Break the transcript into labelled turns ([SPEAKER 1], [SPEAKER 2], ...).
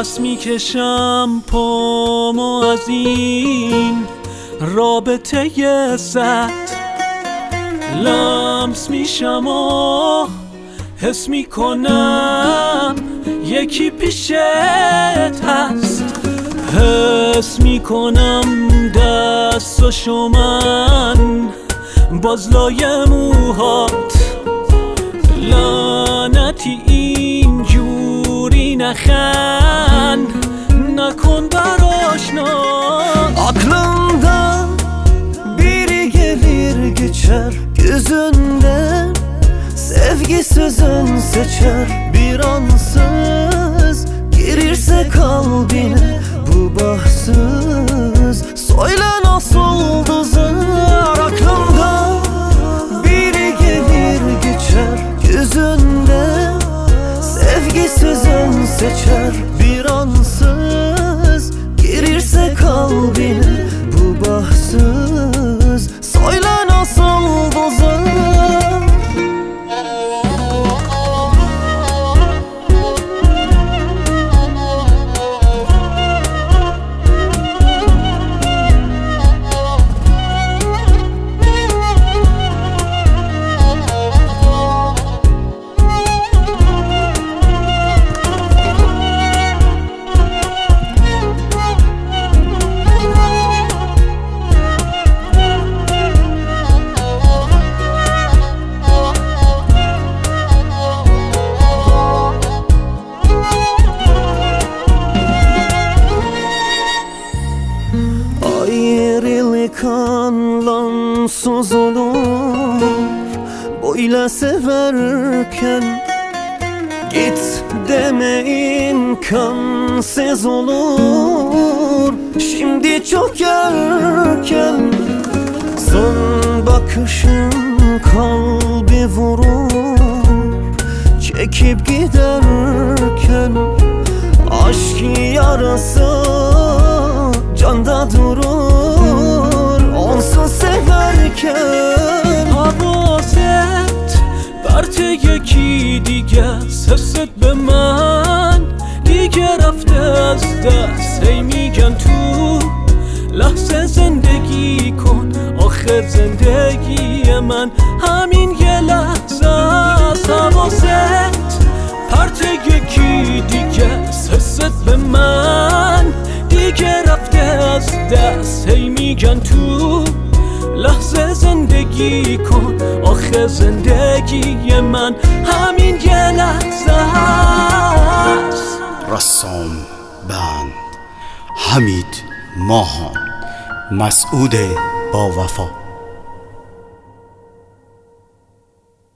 [SPEAKER 1] پس میکشم پامو از این رابطه زد، لمس میشم و حس میکنم یکی پیشت هست، حس میکنم دستاشو من باز لای موهات، لعنتی اینجوری نخند نکن barışnak.
[SPEAKER 2] Aklımdan biri gelir geçer, gözünden sevgi sözün seçer, bir ansız girirse kalbine bu bahtsız. Söyle nasıl düzer, aklımdan biri gelir geçer, gözünden sevgi sözün seçer, bir ansız girirse kalbine bu bahtsız. Söyle nasıl düzer. Ayrılık anlamsız olur böyle severken, git deme imkansız olur şimdi çok erken. Son bakışın kalbi vurur çekip giderken, aşk yarası canda durur onsuz severken.
[SPEAKER 1] حواست برت یکی دیگه، حست به من دیگه رفته از دست، هی میگن تو لحظه زندگی کن، آخر زندگی من همین یه لحظه است. حواست پرت یکی دیگه، حست به من دیگه رفته از دست، هی میگن تو لحظه زندگی کن، آخه زندگی من همین یه لحظه است.
[SPEAKER 3] رسام بند حمید ماهان، مسعود با وفا.